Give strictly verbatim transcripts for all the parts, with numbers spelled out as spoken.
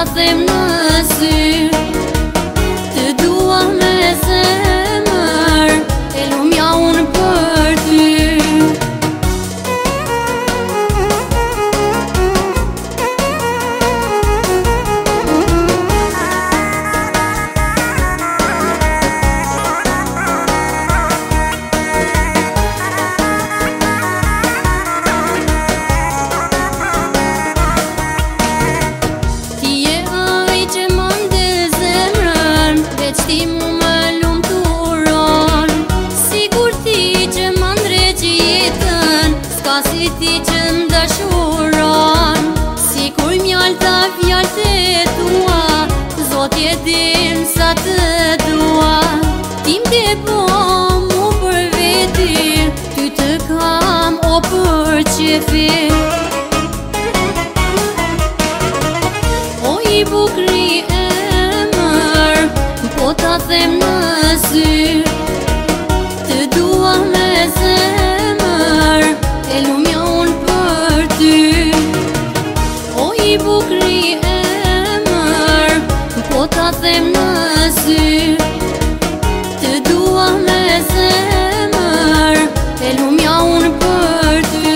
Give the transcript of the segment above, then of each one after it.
them në sy. Të dua me zemër, e lumja unë për ty. Ti mu më lumë turon, sigur ti që më ndreqi jetën, s'ka si ti që ndashuron. Sikur mjallë ta fjallë të tua, Zotje din sa të dua. Ti m'ke po mu për veti, ty të kam o për qefi. O i bukri po ta them në sy. Të dua me zemër, e lumja unë për ty. O i bukri emër, po ta them në sy. Të dua me zemër, e lumja unë për ty.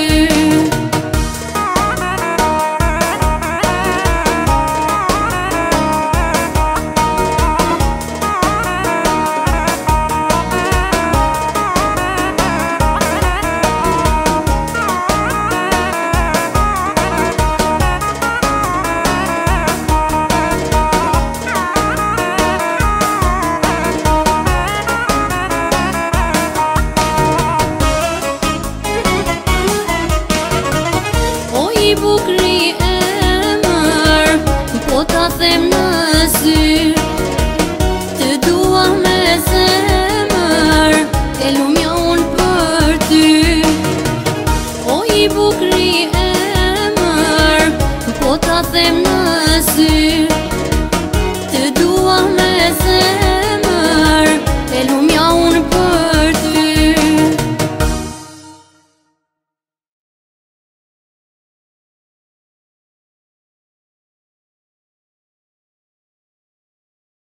I bukri emër, po ta them